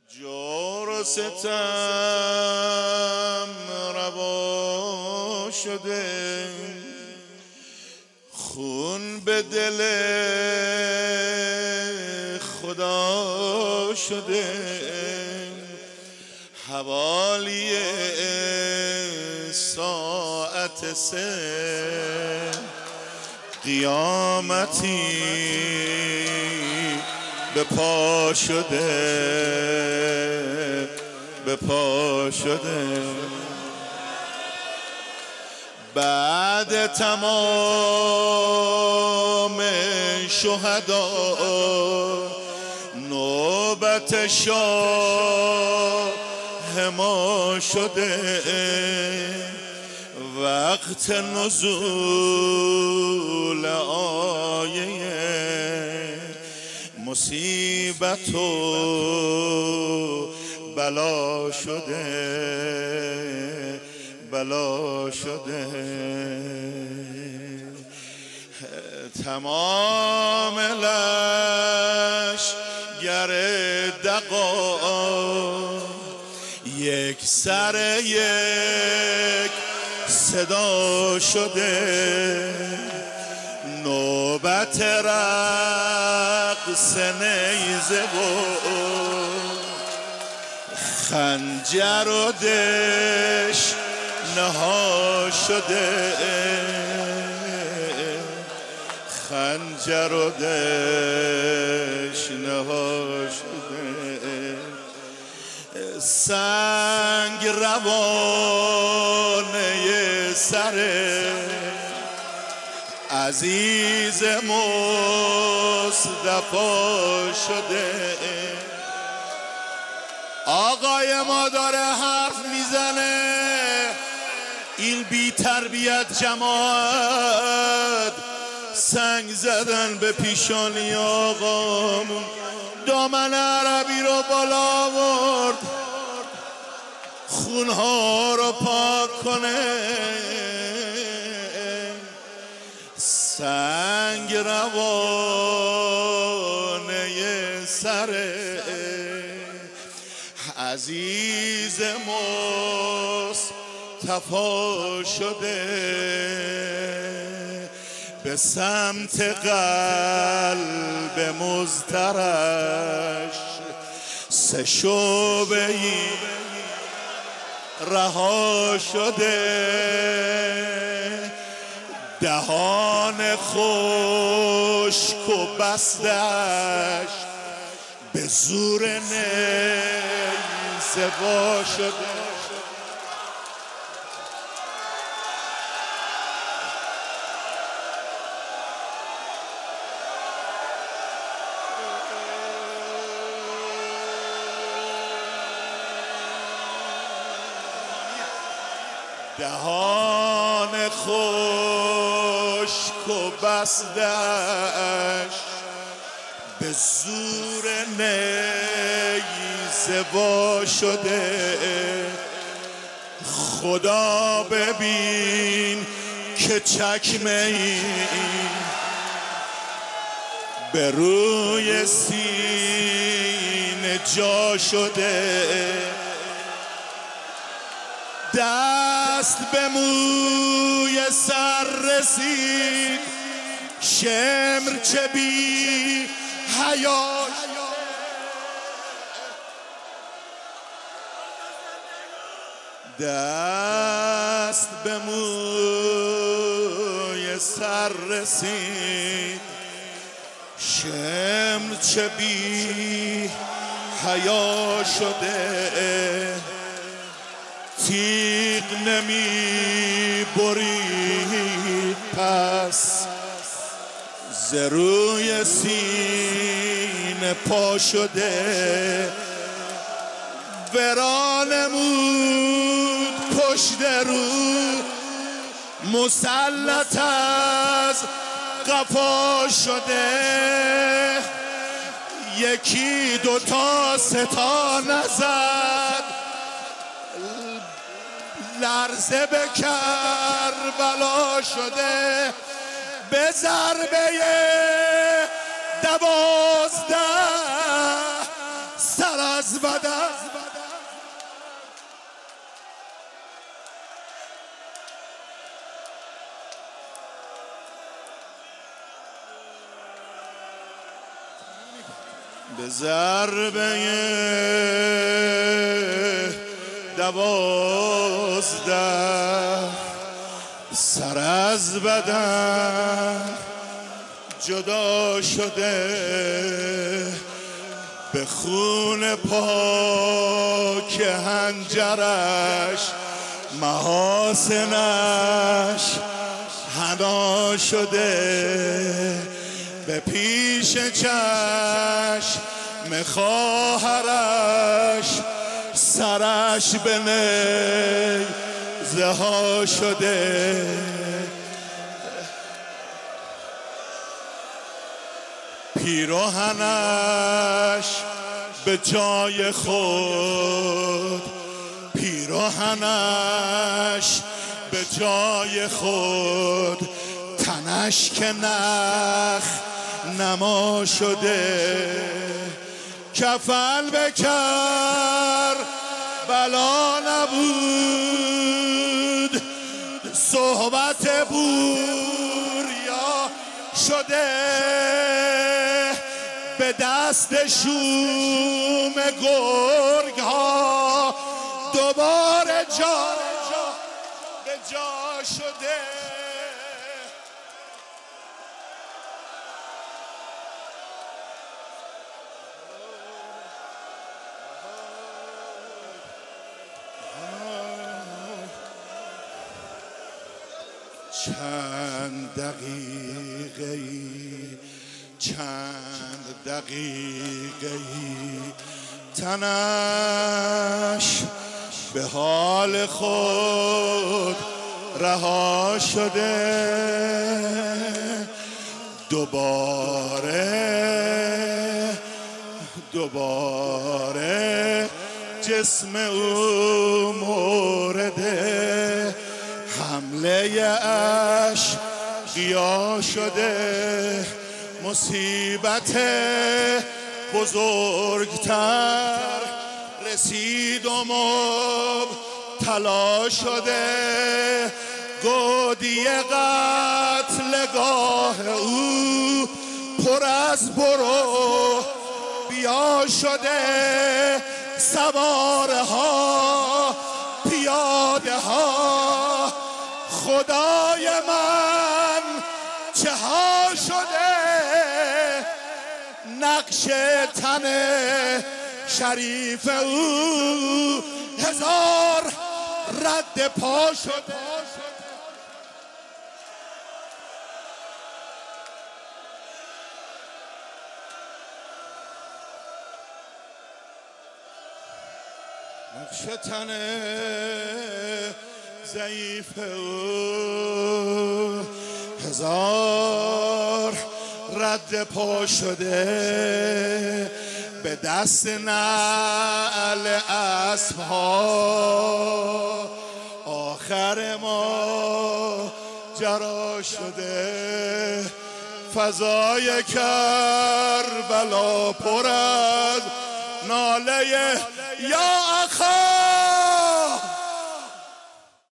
جور و ستم روا شده، خون به دل خدا شده، حوالی ساعت 3 قیامتی به پا شده، به پا شده. بعد تمام شهدا نوبت شاه ما شده، وقت نزول آیه مصیبت و بلا شده، بلا شده. تمام لشگر دغا یک سر یک صدا شده، نوبت رقص نیزه و خنجر و دشنه ها شده، خنجر و دشنه ها شده. سنگ روانه سر عزیز مصطفی شده. آقای ما داره حرف میزنه، این بی تربیت جماعت سنگ زدن به پیشانی آقامون، دامن عربی رو بالا آورد خونها رو پاک کنه. سنگ روانه سر عزیز مصطفی شده، به سمت قلب مضطرش 3 شعبه‌ای رها شده، دهان خشک و بستش به زور نیزه وا شده. دهان خشک و بستش به زور نیزه وا شده. خدا ببین که چکمه این به روی سینه جا شده، دست به موی سر رسید شمر چه بی حیا، دست به موی سر رسید شمر چه بی حیا شده. تیغ نمی برید پس ز روی سینه پا شده، ورانمود پشت رو مسلط از قفا شده. 1 2 تا 3 تا نزد، لرزه به کربلا شده، به ضربه 12 سر از بدن به ضربه 12 سر از بدن جدا شده، به خون پاک هنجرش محاسنش حنا شده، به پیش چشم خواهرش سرش به نیزه ها شده. پیراهنش به جای خود، پیراهنش به جای خود، تنش که نخ نما شده، کفن به کربلا نبود، صحبت بوریا شده، به دست شوم گرگ ها دوباره جا به جا شده. چند دقیقه‌ای تنش به حال خود رها شده، دوباره جسم او مورد حمله اشقیا شده، مصیبت بزرگتر رسید و مبتلا شده، گودی قتلگاه او پر از برو بیا شده، سواره ها پیاده ها خدای من چه ها شده، نقش تن شریف او هزار رد پا شده. نقش تن ضعیف او هزار رد پا شده، به دست نعل اسب‌ها آخر ما جرا شده، فضای کربلا پر از ناله یا اخا